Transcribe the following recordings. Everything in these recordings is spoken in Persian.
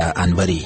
انوری.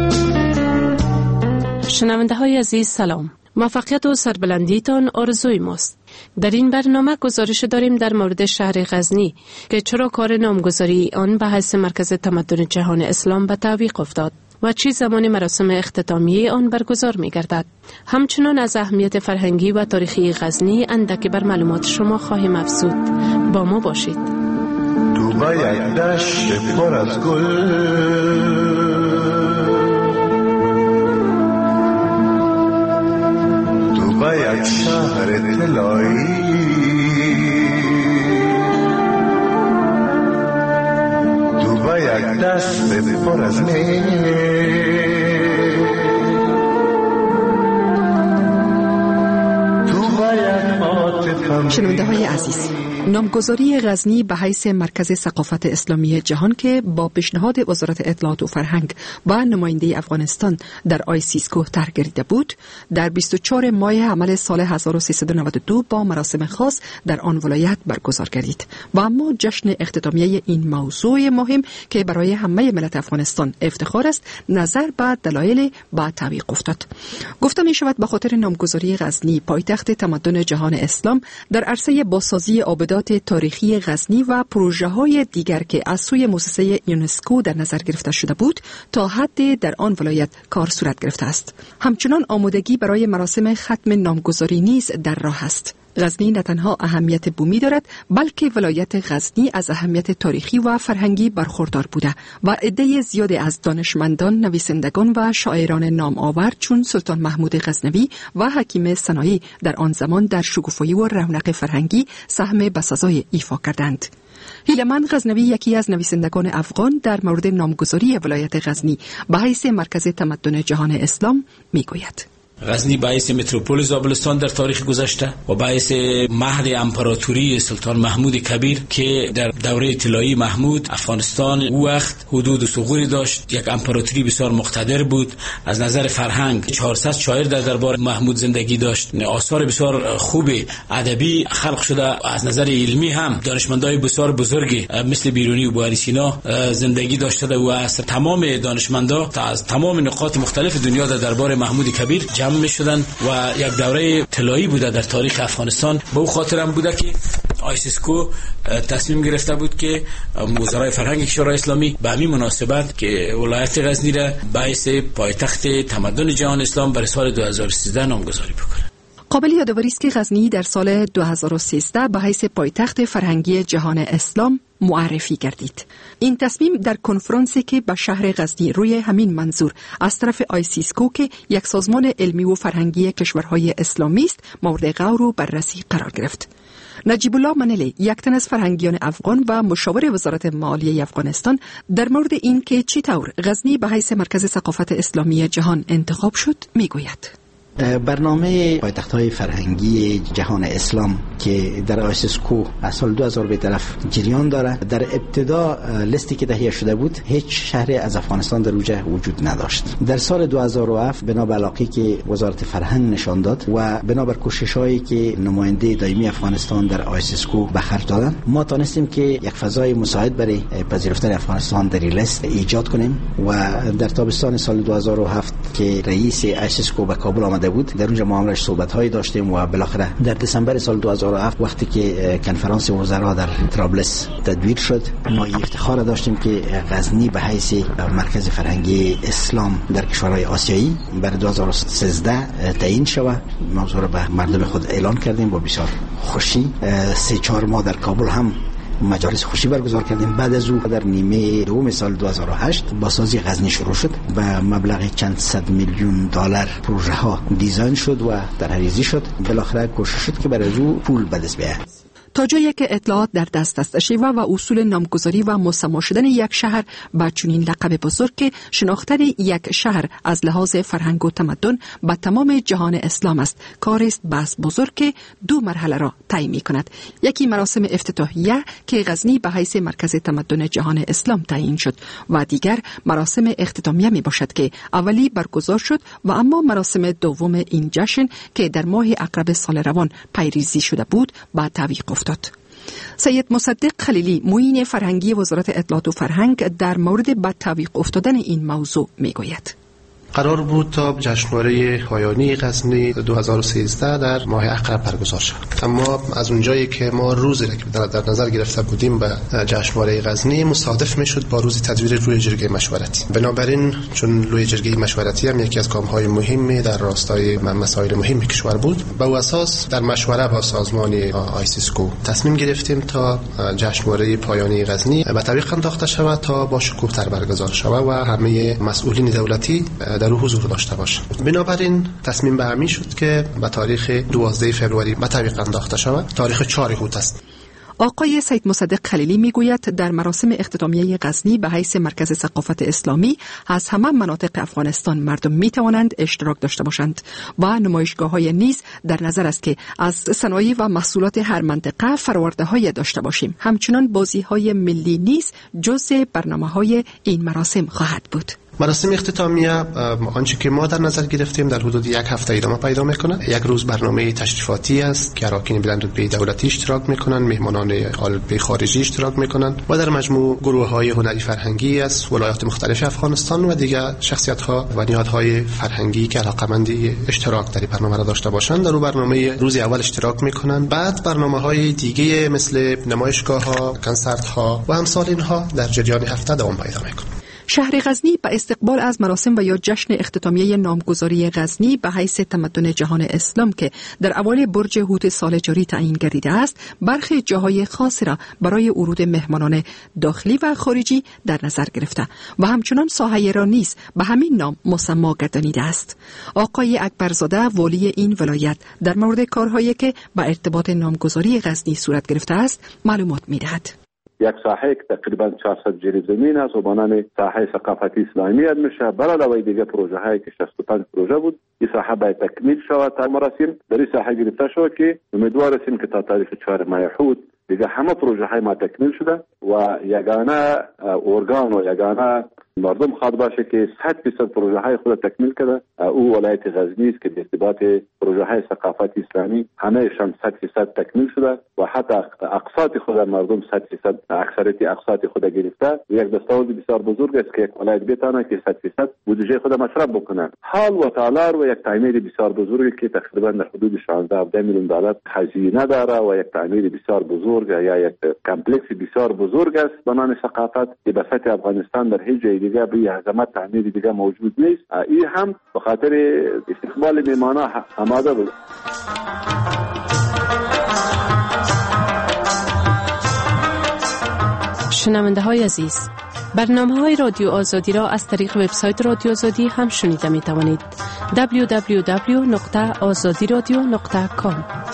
شنونده های عزیز سلام. موفقیت و سربلندیتان آرزوی ماست. در این برنامه گزارش داریم در مورد شهر غزنی که چرا کار نامگذاری آن به حیث مرکز تمدن جهان اسلام به تعویق افتاد و چه زمان مراسم اختتامیه آن برگزار می گردد. همچنان از اهمیت فرهنگی و تاریخی غزنی اندکی بر معلومات شما خواهیم افزود. با ما باشید. تو با یک دشت پر از گل، با یک شهر طلایی، تو با یک دست پر از می، تو با یک عاطفه. شنونده های عزیز، نامگذاری غزنی به حیث مرکز ثقافت اسلامی جهان که با پیشنهاد وزارت اطلاعات و فرهنگ و نماینده افغانستان در آیسیسکو طرح گردیده بود، در 24 ماه حمل سال 1392 با مراسم خاص در آن ولایت برگزار گردید. و اما جشن اختتامیه این موضوع مهم که برای همه ملت افغانستان افتخار است، نظر به دلایل با تعویق افتاد. گفته می شود به خاطر نامگذاری غزنی پایتخت تمدن جهان اسلام در عرصه بازسازی آبادات تاریخی غزنی و پروژه‌های دیگر که از سوی مؤسسه یونسکو در نظر گرفته شده بود تا حد در آن ولایت کار صورت گرفته است. همچنان آمادگی برای مراسم ختم نامگذاری نیز در راه است. غزنی نه تنها اهمیت بومی دارد، بلکه ولایت غزنی از اهمیت تاریخی و فرهنگی برخوردار بوده و عده زیادی از دانشمندان، نویسندگان و شاعران نام آور چون سلطان محمود غزنوی و حکیم سنایی در آن زمان در شکوفایی و رونق فرهنگی سهم بسزای ایفا کردند. هیلمن غزنوی یکی از نویسندگان افغان در مورد نامگذاری ولایت غزنی به حیث مرکز تمدن جهان اسلام میگوید: غزنی باعث متروپول زابلستان در تاریخ گذشته و باعث مهد امپراتوری سلطان محمود کبیر که در دوره طلایی محمود افغانستان او وقت حدود و ثغوری داشت، یک امپراتوری بسیار مقتدر بود. از نظر فرهنگ 400 شاعر در دربار محمود زندگی داشت، آثار بسیار خوب ادبی خلق شده. از نظر علمی هم دانشمندای بسیار بزرگی مثل بیرونی و بواری سینا زندگی داشته و از تمام دانشمندا از تمام نقاط مختلف دنیا در دربار محمود کبیر می شدن و یک دوره طلایی بوده در تاریخ افغانستان. به او خاطرم بوده که آیسیسکو تصمیم گرفته بود که وزرای فرهنگ کشورهای اسلامی به همین مناسبت که ولایت غزنی را باعث پایتخت تمدن جهان اسلام برای سال 2013 نامگذاری بکنه. قابل یادآوری است که غزنی در سال 2013 به حیث پایتخت فرهنگی جهان اسلام معرفی گردید. این تصمیم در کنفرانسی که به شهر غزنی روی همین منظور از طرف آیسیسکو که یک سازمان علمی و فرهنگی کشورهای اسلامی است مورد غور و بررسی قرار گرفت. نجیب الله منلی، یک تن از فرهنگیان افغان و مشاور وزارت مالیه افغانستان، در مورد این که چطور غزنی به حیث مرکز ثقافت اسلامی جهان انتخاب شد میگوید: برنامه پایتخت‌های فرهنگی جهان اسلام که در آیسیسکو از سال 2000 به طرف جریان داره، در ابتدا لیستی که تهیه شده بود هیچ شهری از افغانستان در اوجه وجود نداشت. در سال 2007 بنابر علاقه‌ای که وزارت فرهنگ نشان داد و بنابر کوشش‌هایی که نماینده دائمی افغانستان در آیسیسکو به خرج دادن، ما تونستیم که یک فضای مساعد برای پذیرفتن افغانستان در این لیست ایجاد کنیم و در تابستان سال 2007 که رئیس آیسیسکو به کابل آمده بود، در اونجا ما همراهش صحبت‌هایی داشتیم و بالاخره در دسامبر سال 2007 وقتی که کنفرانس وزرا در طرابلس تدویر شد، ما افتخار داشتیم که غزنی به حیث مرکز فرهنگی اسلام در کشورهای آسیایی برای 2013 تعیین شود. موضوع را به مردم خود اعلان کردیم با بسیار خوشی. 3-4 ماه در کابل هم مجالس خوشی برگزار کردیم. بعد از او در نیمه دوم سال 2008 بازسازی غزنی شروع شد و مبلغ چند صد میلیون دلار پروژه ها دیزاین شد و طرحریزی شد. بالاخره کوشش شد که برای او پول به دست بیاید. تا جایی که اطلاعات در دست است، شیوه و اصول نامگذاری و مسما شدن یک شهر با چنین لقب بزرگ که شناختن یک شهر از لحاظ فرهنگ و تمدن به تمام جهان اسلام است، کاری است بس بزرگ که 2 مرحله را طی می‌کند. یکی مراسم افتتاحیه که غزنی به حیث مرکز تمدن جهان اسلام تعیین شد و دیگر مراسم اختتامیه می باشد که اولی برگزار شد و اما مراسم دوم این جشن که در ماه اقرب سال روان پیریزی شده بود با تعویق افتاد. سید مصدق خلیلی معین فرهنگی وزارت اطلاعات و فرهنگ در مورد بدتعویق افتادن این موضوع میگوید. قرار بود تا جشنواره پایانی غزنی 2013 در ماه اقرب برگزار شود، اما از اونجایی که ما روزی را که در نظر گرفته بودیم به جشنواره غزنی مصادف میشد با روز تدویر روی جرگه مشورتی. بنابراین چون روی جرگه مشورتی هم یکی از گام‌های مهمی در راستای مسائل مهم کشور بود، به اساس در مشوره با سازمان آیسیسکو تصمیم گرفتیم تا جشنواره پایانی غزنی به تعویق انداخته شود تا با شکوه‌تر برگزار شود و همه مسئولین دولتی در حضور داشته باشه. بنابراین تصمیم به همین شد که به تاریخ 12 فوریه به تعویق انداخته شود. تاریخ 4 اوت است. آقای سید مصدق خلیلی میگوید در مراسم اختتامیه غزنی به حیث مرکز ثقافت اسلامی از همه مناطق افغانستان مردم می توانند اشتراک داشته باشند و نمایشگاه‌های نیز در نظر است که از صنایع و محصولات هر منطقه فرورده‌های داشته باشیم. همچنان بازی‌های ملی نیز جزء برنامه‌های این مراسم خواهد بود. مراسم اختتامیه آنچه که ما در نظر گرفتیم در حدود یک هفته ادامه پیدا میکنه. یک روز برنامه تشریفاتی است که اراکین بلندرتبه دولتی اشتراک میکنن، مهمانان آلرتبه خارجی اشتراک میکنن و در مجموع گروه‌های هنری فرهنگی از ولایات مختلف افغانستان و دیگر شخصیت‌ها و نهادهای فرهنگی که علاقه‌مند اشتراک در برنامه را داشته باشند در برنامه روز اول اشتراک میکنن. بعد برنامه‌های دیگه مثل نمایشگاه‌ها، کنسرت‌ها و امثال اینها در جریان هفته دوام پیدا میکنه. شهر غزنی به استقبال از مراسم و یا جشن اختتامیه نامگذاری غزنی به حیث تمدن جهان اسلام که در اوایل برج هوت سال جاری تعیین گردیده است، برخی جاهای خاصی را برای ورود مهمانان داخلی و خارجی در نظر گرفته و همچنان ساحه را نیز به همین نام مسما گردانیده است. آقای اکبرزاده والی این ولایت در مورد کارهایی که به ارتباط نامگذاری غزنی صورت گرفته است معلومات می‌دهد. یک ساحه که تقریبا 400 جری زمین است و مانند ساحه ثقافتی اسلامی اد میشه. برای دیگه پروژه هایی که 65 پروژه بود این ساحه باید تکمیل شود. تا مراسم در این ساحه گرفته شد که امیدوار هستیم که تا تاریخ 4 ماه حود دیگه همه پروژه های ما تکمیل شده و یگانه ارگان و یگانه مردم خواد باشه که 100% پروژه های خود تکمیل کرده او ولایت غزنی است که به ارتباط پروژه های ثقافتی اسلامی همهشان 100% تکمیل شده و حتی اقساط خود مردم 100% اکثریت اقساط خود گرفته. یک دستاورد بسیار بزرگ است که یک ولایت بتونه که 100% بودجه خود مصرف بکنه. حال و تالار و یک تعمیر بسیار بزرگی که تقریبا در حدود 16 میلیون دلار هزینه داره و یک تعمیر بسیار بزرگ یا یک کمپلکس بسیار بزرگ است به نام ثقافت که به سطح افغانستان در هیچ جای دیگه به عظمت تعمیر دیگه موجود نیست. این هم به خاطر استقبال مهمانان آماده بود. شنونده های عزیز، برنامه‌های رادیو آزادی را از طریق وبسایت رادیو آزادی هم شنیده می توانید. www.azadiradio.com.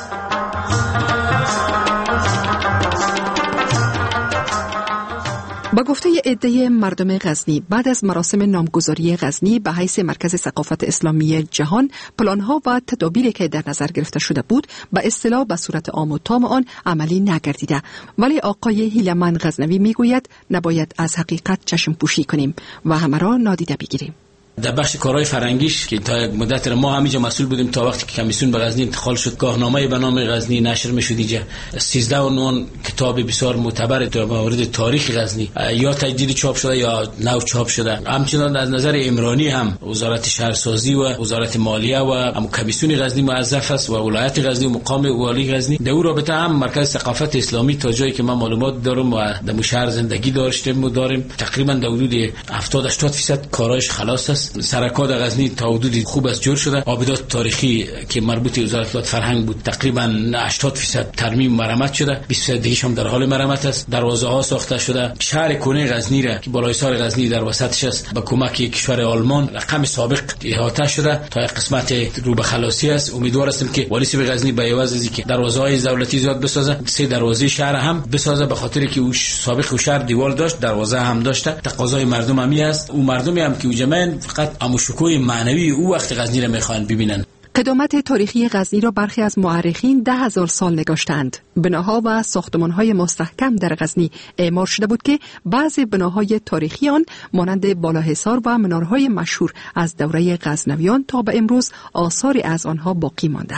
با گفته عده مردم غزنی بعد از مراسم نامگذاری غزنی به حیث مرکز ثقافت اسلامی جهان، پلان‌ها و تدابیری که در نظر گرفته شده بود به اصطلاح به صورت عام و تام آن عملی نگردیده. ولی آقای هیلمن غزنوی میگوید نباید از حقیقت چشم پوشی کنیم و همه را نادیده بگیریم. در بخش کارهای فرهنگیش که تا یک مدت ما همینجا مسئول بودیم تا وقتی که کمیسیون به غزنی انتقال شد، گاهنامه به نام غزنی نشر میشد. اینجا 13 عنوان کتاب بسیار معتبر در مورد تاریخ غزنی یا تجدید چاپ شده یا نو چاپ شده. همچنین از نظر عمرانی هم وزارت شهرسازی و وزارت مالیه و هم کمیسیون غزنی موظف است و ولایت غزنی و مقام والی غزنی. در اون رابطه هم مرکز ثقافت اسلامی تا جایی که من معلومات دارم و در شهر زندگی داشتیم و داریم تقریبا در حدود 70-80% کارایش خلاص است. سرکار غزنی تا حدودی خوب از جور شده. آبادات تاریخی که مربوط به وزارت اطلاعات فرهنگ بود تقریبا 80% ترمیم مرمت شده، 20% دیگه هم در حال مرمت است. دروازه ها ساخته شده. شهر کنه غزنی را که بالای سر غزنی در وسطش است با کمک کشور آلمان رقم سابق احاطه شده تا قسمت رو به خلاصی است. امیدوار هستیم که والی به غزنی به عوض از اینکه دروازه های دولتی زیاد بسازه 3 دروازه شهر هم بسازه، به خاطر که او سابق شهر دیوار داشت، دروازه هم داشته. تقاضای مردم هم است. او مردمی هم که جمعن فقط اما شکوه معنوی او وقت غزنی را میخوان ببینن. قدامت تاریخی غزنی را برخی از مورخین 10,000 سال نگاشتند. بناها و ساختمان‌های مستحکم در غزنی اعمار شده بود که بعضی بناهای تاریخی آن مانند بالاحصار و منارهای مشهور از دوره غزنویان تا به امروز آثاری از آنها باقی مانده است.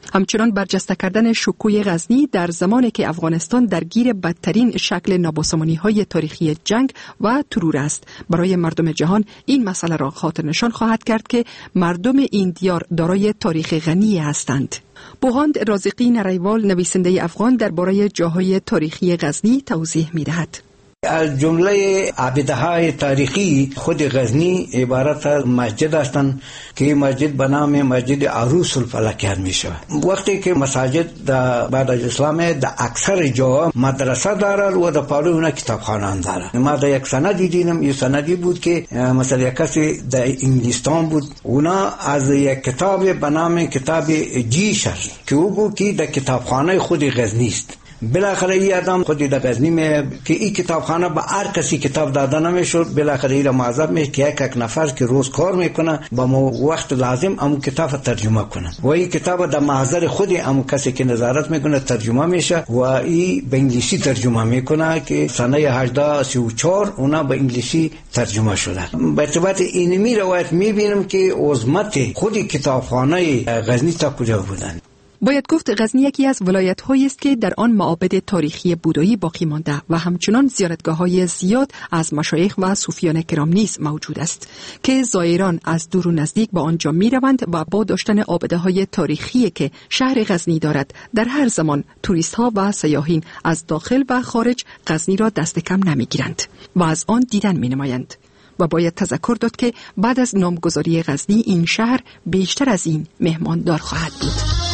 همچنان برجسته کردن شکوی غزنی در زمانی که افغانستان درگیر بدترین شکل نابسامانی‌های تاریخی جنگ و ترور است. برای مردم جهان این مسئله را خاطرنشان خواهد کرد که مردم این دیار دارای تاریخ غنی هستند. بوهاند رازقی نریوال، نویسنده افغان، درباره جاهای تاریخی غزنی توضیح می‌دهد. از جمله عابده‌های تاریخی خود غزنی عبارت از مسجد هستند که مسجد به نام مسجد عروس الفلکیان می شود. وقتی که مساجد بعد از اسلام در اکثر جاها مدرسه دارد و در پالو اونا کتابخانه دارد. ما در یک سندی دیدم، یه سندی بود که مثلا یک کسی در انگلستان بود، اونا از یک کتاب به نام کتاب جیشر که او گفت که در کتابخانه خود غزنی است. بالاخره این آدم خودی در غزنی می که این کتابخانه به هر کسی کتاب داده نمیشد، بالاخره این معذب می که یک نفر که روز کار میکنه با وقت لازم امو کتاب ترجمه کنه و این کتاب در محضر خود امو کسی که نظارت میکنه ترجمه میشه و این به انگلیسی ترجمه میکنه که سنه 1834 اونا به انگلیسی ترجمه شده. به ارتباط اینمی روایت میبینم که عظمت خود کتابخانه غزنی تا کجا بودن. باید گفت غزنی یکی از ولایت‌هایی است که در آن معابد تاریخی بودایی باقی مانده و همچنان زیارتگاه‌های زیاد از مشایخ و صوفیان کرام نیز موجود است که زائران از دور و نزدیک به آنجا می‌روند و با داشتن عابده‌های تاریخی که شهر غزنی دارد در هر زمان توریست‌ها و سیاحین از داخل و خارج غزنی را دست کم نمی‌گیرند و از آن دیدن می‌نمایند. و باید تذکر داد که بعد از نامگذاری غزنی این شهر بیشتر از این مهماندار خواهد بود.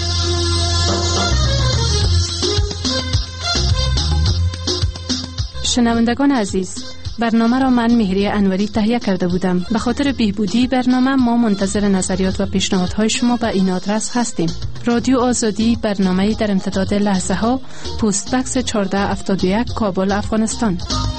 شنوندگان عزیز، برنامه را من مهری انوری تهیه کرده بودم. به خاطر بهبودی برنامه ما منتظر نظریات و پیشنهادهای شما به این آدرس هستیم: رادیو آزادی، برنامه در امتداد لحظه ها، پست بکس 1471 کابل، افغانستان.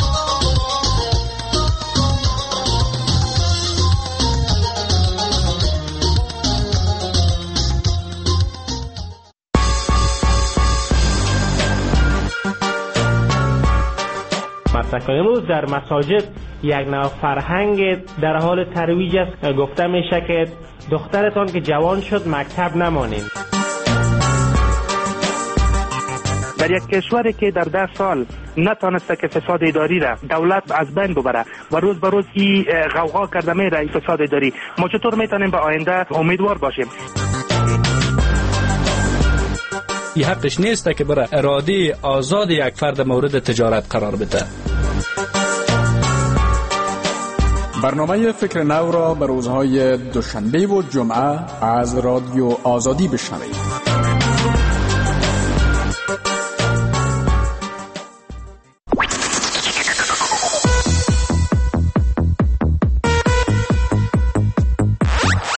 امروز در مساجد یک نوع فرهنگ در حال ترویج است. گفته میشه که دخترتان که جوان شد مکتب نمانین. در یک کشوری که در 10 سال نتانسته که فساد اداری را دولت از بین ببره و روز به روز این غوغا کرده میره این فساد اداری، ما چطور میتونیم به آینده امیدوار باشیم؟ این حقش نیست که برای اراده آزاد یک فرد مورد تجارت قرار بده. برنامه فکر نو را به روزهای دوشنبه و جمعه از رادیو آزادی بشنوید.